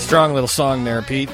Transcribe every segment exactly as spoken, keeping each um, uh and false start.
Strong little song there, Pete.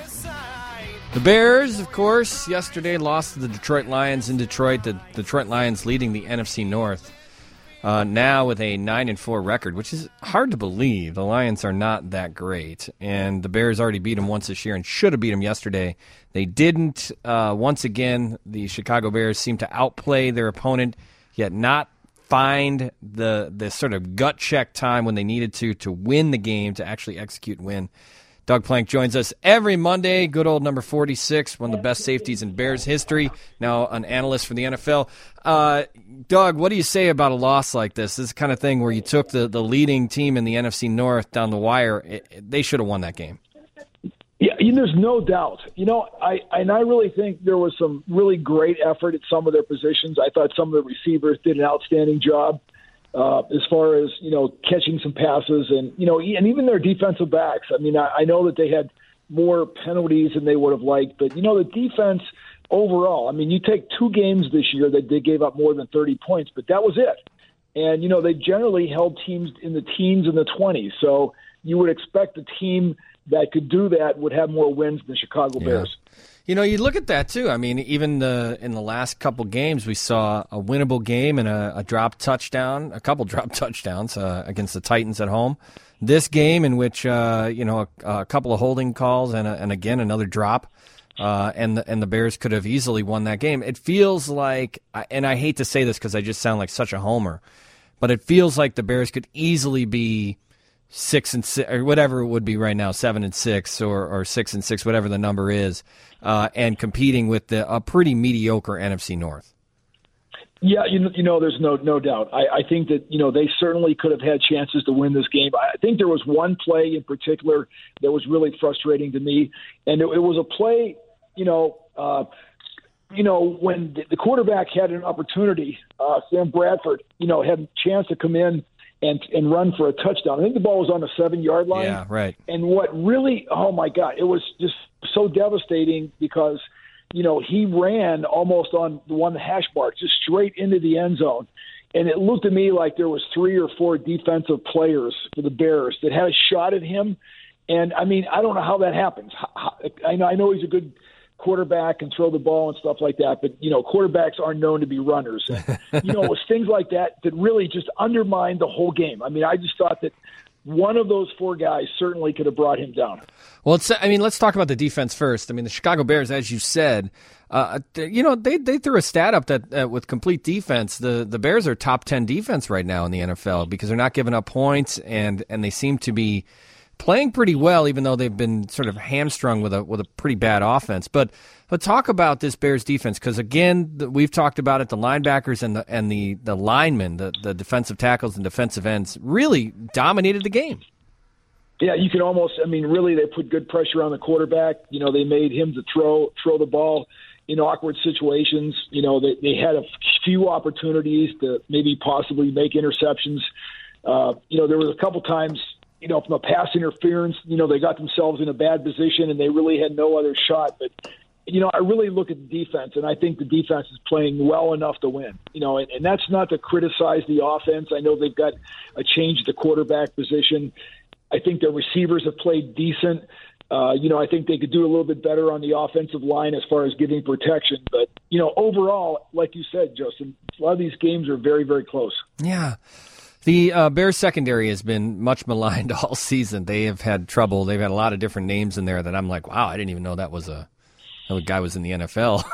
The Bears, of course, yesterday lost to the Detroit Lions in Detroit. The Detroit Lions leading the N F C North uh, now with a nine and four record, which is hard to believe. The Lions are not that great, and the Bears already beat them once this year and should have beat them yesterday. They didn't. Uh, once again, the Chicago Bears seem to outplay their opponent, yet not find the the sort of gut check time when they needed to to win the game, to actually execute and win. Doug Plank joins us every Monday, good old number forty-six, one of the best safeties in Bears history, now an analyst for the N F L. Uh, Doug, what do you say about a loss like this? This is the kind of thing where you took the, the leading team in the N F C North down the wire. It, it, they should have won that game. Yeah, you know, there's no doubt. You know, I and I really think there was some really great effort at some of their positions. I thought some of the receivers did an outstanding job. Uh, as far as, you know, catching some passes and, you know, and even their defensive backs. I mean, I, I know that they had more penalties than they would have liked, but, you know, the defense overall, I mean, you take two games this year that they gave up more than thirty points, but that was it. And, you know, they generally held teams in the teens and the twenties. So you would expect a team that could do that would have more wins than the Chicago yeah. Bears. You know, you look at that, too. I mean, even the in the last couple games, we saw a winnable game and a, a drop touchdown, a couple drop touchdowns uh, against the Titans at home. This game in which, uh, you know, a, a couple of holding calls and, a, and again, another drop, uh, and, the, and the Bears could have easily won that game. It feels like, and I hate to say this because I just sound like such a homer, but it feels like the Bears could easily be six and six, or whatever it would be right now, seven and six, or, or six and six, whatever the number is, uh, and competing with the a pretty mediocre N F C North. Yeah, you know, you know, there's no no doubt. I, I think that, you know, they certainly could have had chances to win this game. I think there was one play in particular that was really frustrating to me, and it, it was a play, you know, uh, you know, when the quarterback had an opportunity, uh, Sam Bradford, you know, had a chance to come in and and run for a touchdown. I think the ball was on the seven-yard line. Yeah, right. And what really, oh, my God, it was just so devastating because, you know, he ran almost on the one hash mark, just straight into the end zone. And it looked to me like there was three or four defensive players for the Bears that had a shot at him. And, I mean, I don't know how that happens. I know, I know he's a good quarterback and throw the ball and stuff like that, but, you know, quarterbacks are known to be runners. And, you know, it was things like that that really just undermined the whole game. I mean, I just thought that one of those four guys certainly could have brought him down. Well, it's, I mean, let's talk about the defense first. I mean, the Chicago Bears, as you said, uh, you know, they they threw a stat up that uh, with complete defense, the, the Bears are top ten defense right now in the N F L because they're not giving up points, and, and they seem to be playing pretty well, even though they've been sort of hamstrung with a with a pretty bad offense. But but talk about this Bears defense, because again, the, we've talked about it. The linebackers and the and the the linemen, the the defensive tackles and defensive ends, really dominated the game. Yeah, you can almost. I mean, really, they put good pressure on the quarterback. You know, they made him to throw throw the ball in awkward situations. You know, they they had a few opportunities to maybe possibly make interceptions. Uh, you know, there was a couple times, you know, from a pass interference, you know, they got themselves in a bad position and they really had no other shot. But, you know, I really look at the defense, and I think the defense is playing well enough to win. You know, and, and that's not to criticize the offense. I know they've got a change at the quarterback position. I think their receivers have played decent. Uh, you know, I think they could do a little bit better on the offensive line as far as giving protection. But, you know, overall, like you said, Justin, a lot of these games are very, very close. Yeah. The uh, Bears secondary has been much maligned all season. They have had trouble. They've had a lot of different names in there that I'm like, wow, I didn't even know that was a that guy was in the N F L.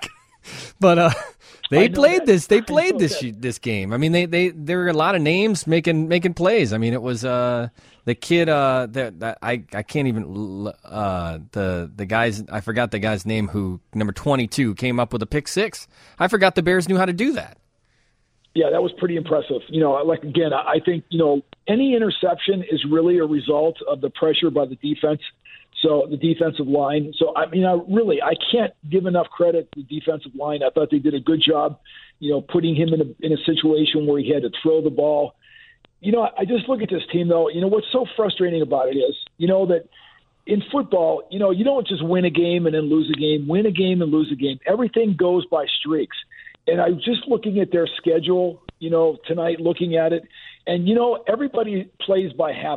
But uh, they played that. this. They played this that. this game. I mean, they, they there were a lot of names making making plays. I mean, it was uh, the kid uh, that, that I I can't even uh, the the guys I forgot the guy's name who number twenty-two came up with a pick six. I forgot the Bears knew how to do that. Yeah, that was pretty impressive. You know, like, again, I think, you know, any interception is really a result of the pressure by the defense, so the defensive line. So, I mean, I really, I can't give enough credit to the defensive line. I thought they did a good job, you know, putting him in a, in a situation where he had to throw the ball. You know, I just look at this team, though. You know, what's so frustrating about it is, you know, that in football, you know, you don't just win a game and then lose a game, win a game and lose a game. Everything goes by streaks. And I was just looking at their schedule, you know, tonight, looking at it. And, you know, everybody plays by habit.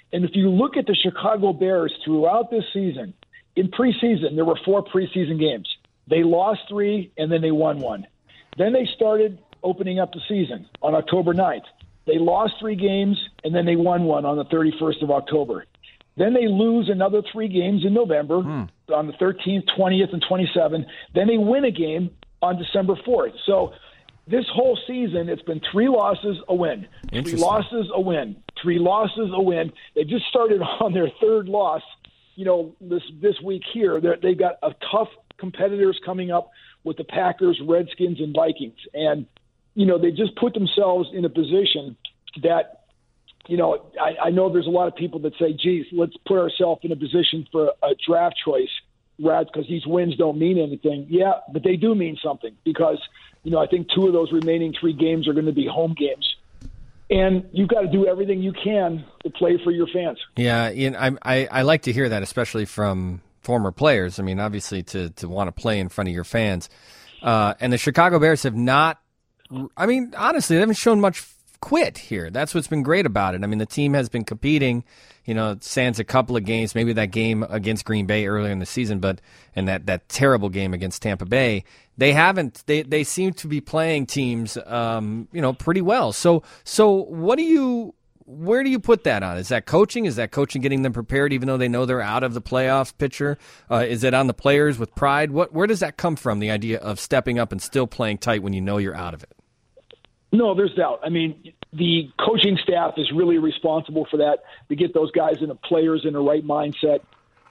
And if you look at the Chicago Bears throughout this season, in preseason, there were four preseason games. They lost three, and then they won one. Then they started opening up the season on October ninth. They lost three games, and then they won one on the thirty-first of October. Then they lose another three games in November hmm. on the thirteenth, twentieth, and twenty-seventh. Then they win a game on December fourth. So this whole season, it's been three losses, a win. Three losses, a win. Three losses, a win. They just started on their third loss, you know, this this week here. They're, they've got a tough competitors coming up with the Packers, Redskins, and Vikings. And, you know, they just put themselves in a position that, you know, I, I know there's a lot of people that say, geez, let's put ourselves in a position for a draft choice, rather, because these wins don't mean anything. Yeah, but they do mean something because, you know, I think two of those remaining three games are going to be home games. And you've got to do everything you can to play for your fans. Yeah, Ian, I, I, I like to hear that, especially from former players. I mean, obviously, to, to want to play in front of your fans. Uh, and the Chicago Bears have not, I mean, honestly, they haven't shown much quit here. That's what's been great about it. I mean, the team has been competing, you know, sans a couple of games, maybe that game against Green Bay earlier in the season, but and that, that terrible game against Tampa Bay. They haven't, they, they seem to be playing teams, um, you know, pretty well. So, so what do you, where do you put that on? Is that coaching? Is that coaching getting them prepared even though they know they're out of the playoff picture? Uh, is it on the players with pride? What, where does that come from, the idea of stepping up and still playing tight when you know you're out of it? No, there's doubt. I mean, the coaching staff is really responsible for that, to get those guys and the players in the right mindset.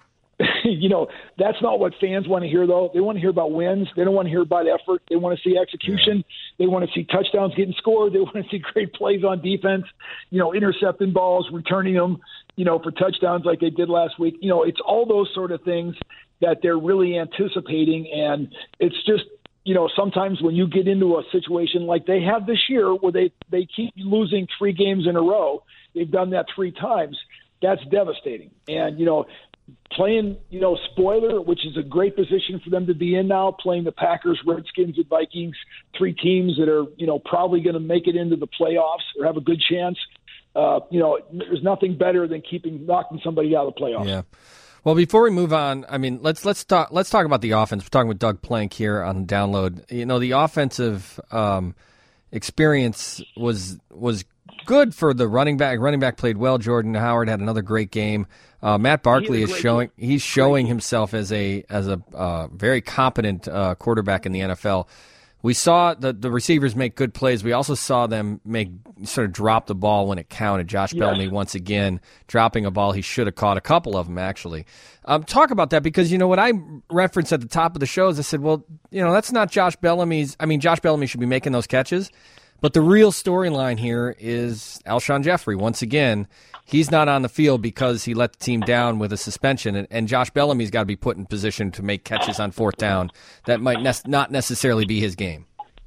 You know, that's not what fans want to hear, though. They want to hear about wins. They don't want to hear about effort. They want to see execution. Yeah. They want to see touchdowns getting scored. They want to see great plays on defense, you know, intercepting balls, returning them, you know, for touchdowns like they did last week. You know, it's all those sort of things that they're really anticipating. And it's just, you know, sometimes when you get into a situation like they have this year where they, they keep losing three games in a row, they've done that three times, that's devastating. And, you know, playing, you know, spoiler, which is a great position for them to be in now, playing the Packers, Redskins, and Vikings, three teams that are, you know, probably going to make it into the playoffs or have a good chance. Uh, you know, there's nothing better than keeping knocking somebody out of the playoffs. Yeah. Well, before we move on, I mean, let's let's talk let's talk about the offense. We're talking with Doug Plank here on Download. You know, the offensive um, experience was was good for the running back. Running back played well. Jordan Howard had another great game. Uh, Matt Barkley is showing game. he's showing himself as a as a uh, very competent uh, quarterback in the N F L. We saw the, the receivers make good plays. We also saw them make sort of drop the ball when it counted. Josh yes. Bellamy, once again, dropping a ball he should have caught, a couple of them, actually. Um, talk about that, because, you know, what I referenced at the top of the show is I said, well, you know, that's not Josh Bellamy's. I mean, Josh Bellamy should be making those catches. But the real storyline here is Alshon Jeffrey. Once again, he's not on the field because he let the team down with a suspension, and, and Josh Bellamy's got to be put in position to make catches on fourth down. That might ne- not necessarily be his game.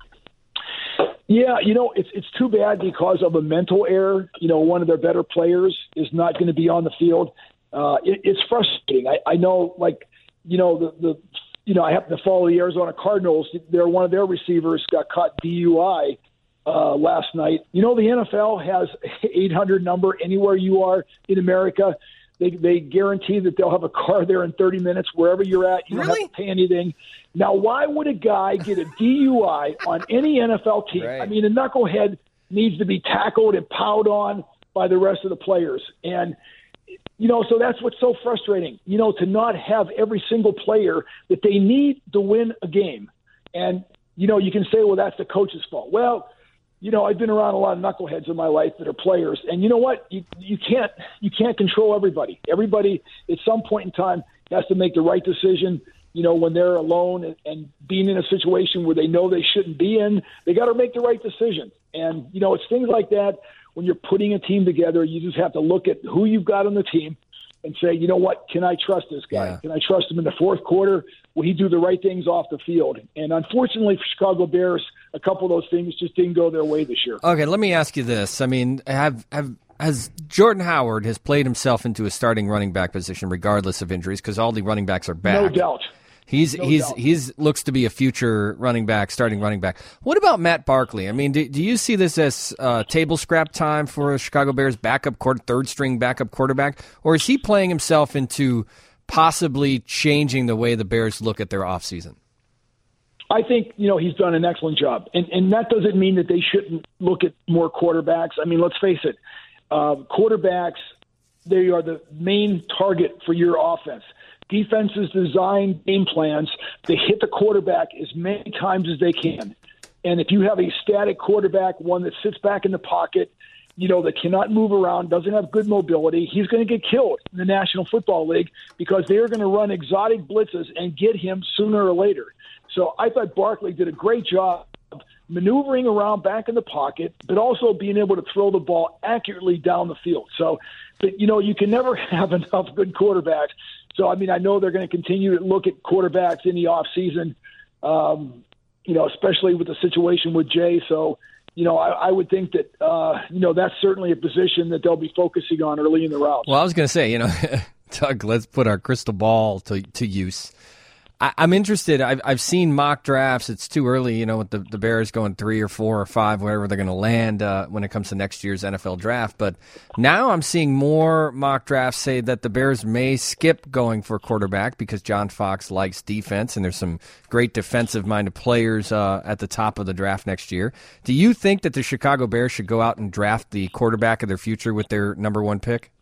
Yeah, you know, it's it's too bad because of a mental error. You know, one of their better players is not going to be on the field. Uh, it, it's frustrating. I, I know, like, you know, the, the you know, I happen to follow the Arizona Cardinals. They're one of their receivers got caught D U I. Uh, last night. You know, the N F L has eight hundred number anywhere you are in America. They they guarantee that they'll have a car there in thirty minutes wherever you're at. You don't really? have to pay anything. Now, why would a guy get a D U I on any N F L team? Right. I mean, a knucklehead needs to be tackled and piled on by the rest of the players. And, you know, so that's what's so frustrating, you know, to not have every single player that they need to win a game. And, you know, you can say, well, that's the coach's fault. Well, you know, I've been around a lot of knuckleheads in my life that are players, and you know what? You you can't you can't control everybody. Everybody at some point in time has to make the right decision. You know, when they're alone and, and being in a situation where they know they shouldn't be in, they got to make the right decision. And you know, it's things like that when you're putting a team together. You just have to look at who you've got on the team and say, you know what, can I trust this guy? Yeah. Can I trust him in the fourth quarter? Will he do the right things off the field? And unfortunately for Chicago Bears, a couple of those things just didn't go their way this year. Okay, let me ask you this. I mean, have have has Jordan Howard has played himself into a starting running back position regardless of injuries, because all the running backs are back. No doubt. He's no he's doubt. he's looks to be a future running back, starting running back. What about Matt Barkley? I mean, do, do you see this as uh, table scrap time for a Chicago Bears backup quarter, third string backup quarterback, or is he playing himself into possibly changing the way the Bears look at their offseason? I think, you know, he's done an excellent job. And and that doesn't mean that they shouldn't look at more quarterbacks. I mean, let's face it, uh, quarterbacks, they are the main target for your offense. Defenses design game plans to hit the quarterback as many times as they can. And if you have a static quarterback, one that sits back in the pocket, you know, that cannot move around, doesn't have good mobility, he's going to get killed in the National Football League because they're going to run exotic blitzes and get him sooner or later. So I thought Barkley did a great job maneuvering around back in the pocket, but also being able to throw the ball accurately down the field. So, but, you know, you can never have enough good quarterbacks. So, I mean, I know they're going to continue to look at quarterbacks in the offseason, um, you know, especially with the situation with Jay. So, you know, I, I would think that, uh, you know, that's certainly a position that they'll be focusing on early in the route. Well, I was going to say, you know, Doug, let's put our crystal ball to, to use. I, I'm interested. I've I've seen mock drafts. It's too early, you know, with the, the Bears going three or four or five, wherever they're going to land uh, when it comes to next year's N F L draft. But now I'm seeing more mock drafts say that the Bears may skip going for quarterback because John Fox likes defense, and there's some great defensive-minded players uh, at the top of the draft next year. Do you think that the Chicago Bears should go out and draft the quarterback of their future with their number one pick?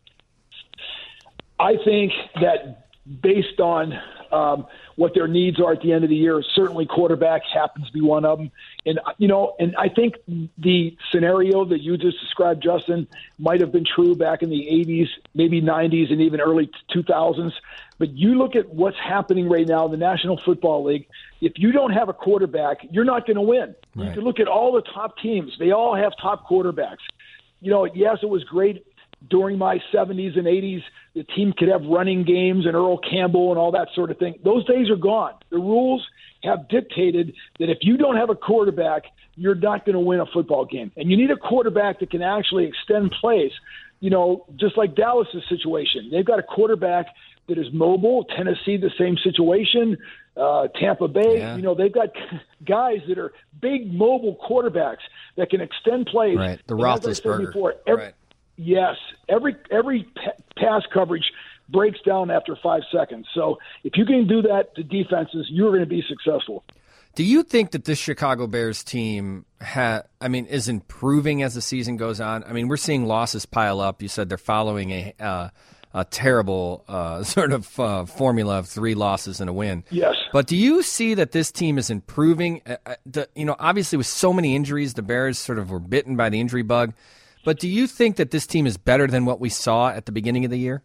I think that based on um, what their needs are at the end of the year, certainly quarterback happens to be one of them. And, you know, and I think the scenario that you just described, Justin, might have been true back in the eighties, maybe nineties, and even early two thousands. But you look at what's happening right now in the National Football League. If you don't have a quarterback, you're not going to win. Right. You can look at all the top teams. They all have top quarterbacks. You know, yes, it was great during my seventies and eighties, the team could have running games and Earl Campbell and all that sort of thing. Those days are gone. The rules have dictated that if you don't have a quarterback, you're not going to win a football game. And you need a quarterback that can actually extend plays, you know, just like Dallas's situation. They've got a quarterback that is mobile. Tennessee, the same situation. Uh, Tampa Bay, yeah. you know, they've got guys that are big mobile quarterbacks that can extend plays. Right, the Roethlisberger. Right. Yes, every every pass coverage breaks down after five seconds. So if you can do that to defenses, you're going to be successful. Do you think that this Chicago Bears team ha- I mean, is improving as the season goes on? I mean, we're seeing losses pile up. You said they're following a uh, a terrible uh, sort of uh, formula of three losses and a win. Yes. But do you see that this team is improving? Uh, the, you know, obviously with so many injuries, the Bears sort of were bitten by the injury bug. But do you think that this team is better than what we saw at the beginning of the year?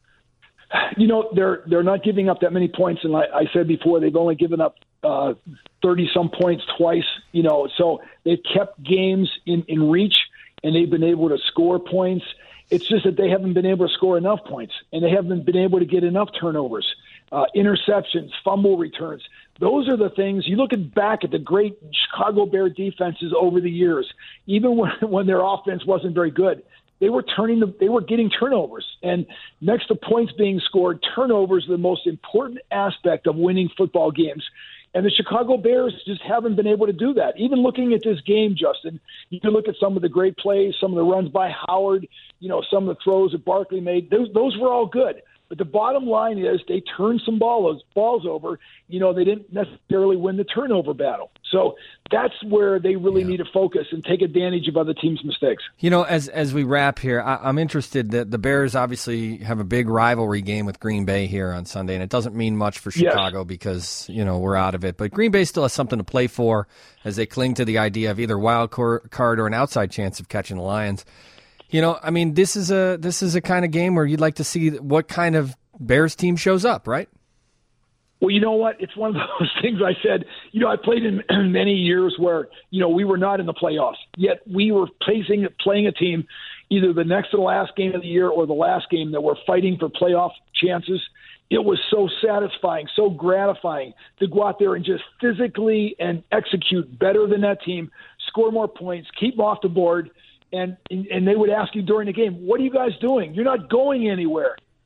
You know, they're they're not giving up that many points, and like I said before, they've only given up uh, thirty-some points twice. You know, so they've kept games in, in reach, and they've been able to score points. It's just that they haven't been able to score enough points, and they haven't been able to get enough turnovers, uh, interceptions, fumble returns. Those are the things. You look at back at the great Chicago Bear defenses over the years, even when, when their offense wasn't very good, they were turning the, they were getting turnovers. And next to points being scored, turnovers are the most important aspect of winning football games. And the Chicago Bears just haven't been able to do that. Even looking at this game, Justin, you can look at some of the great plays, some of the runs by Howard, you know, some of the throws that Barkley made. Those, those were all good. But the bottom line is they turned some balls, balls over. You know, they didn't necessarily win the turnover battle. So that's where they really yeah. need to focus and take advantage of other teams' mistakes. You know, as as we wrap here, I, I'm interested that the Bears obviously have a big rivalry game with Green Bay here on Sunday, and it doesn't mean much for Chicago yes. because, you know, we're out of it. But Green Bay still has something to play for as they cling to the idea of either wild card or an outside chance of catching the Lions. You know, I mean, this is a this is a kind of game where you'd like to see what kind of Bears team shows up, right? Well, you know what? It's one of those things I said, you know, I played in many years where, you know, we were not in the playoffs, yet we were playing, playing a team either the next to the last game of the year or the last game that were fighting for playoff chances. It was so satisfying, so gratifying to go out there and just physically and execute better than that team, score more points, keep them off the board. And, and they would ask you during the game, what are you guys doing? You're not going anywhere.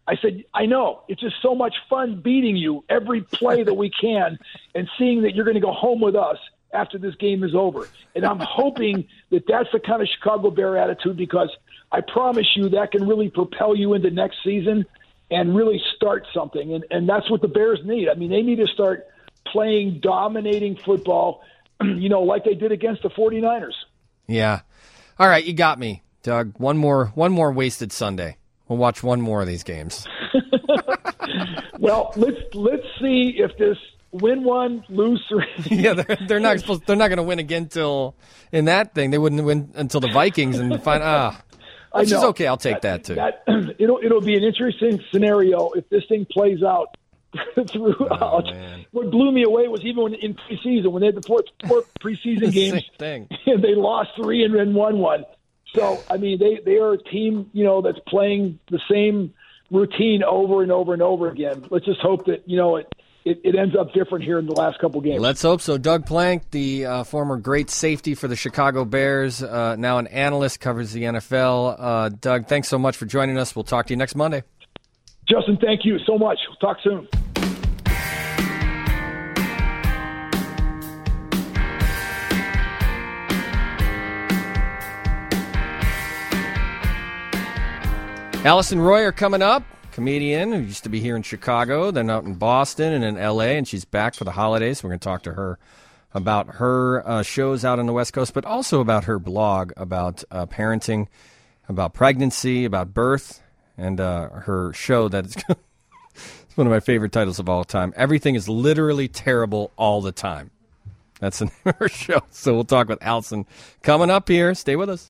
I said, I know. It's just so much fun beating you every play that we can and seeing that you're going to go home with us after this game is over. And I'm hoping that that's the kind of Chicago Bear attitude, because I promise you that can really propel you into next season and really start something. And, and that's what the Bears need. I mean, they need to start playing dominating football, you know, like they did against the 49ers. Yeah. All right, you got me, Doug. One more, one more wasted Sunday. We'll watch one more of these games. Well, let's let's see if this win one, lose three. Yeah, they're, they're not supposed. They're not going to win again till in that thing. They wouldn't win until the Vikings and find ah. Which is okay. I'll take that, that too. That, it'll it'll be an interesting scenario if this thing plays out throughout. Oh, what blew me away was even when, in preseason, when they had the fourth, fourth preseason games, thing. and they lost three and then won one. So, I mean, they, they are a team, you know, that's playing the same routine over and over and over again. Let's just hope that, you know, it, it, it ends up different here in the last couple games. Let's hope so. Doug Plank, the uh, former great safety for the Chicago Bears, uh, now an analyst, covers the N F L. Uh, Doug, thanks so much for joining us. We'll talk to you next Monday. Justin, thank you so much. We'll talk soon. Allison Royer coming up, comedian who used to be here in Chicago, then out in Boston and in L A, and she's back for the holidays. We're going to talk to her about her uh, shows out on the West Coast, but also about her blog about uh, parenting, about pregnancy, about birth, and uh, her show that is it's one of my favorite titles of all time. Everything is literally terrible all the time. That's the name of her show. So we'll talk with Allison coming up here. Stay with us.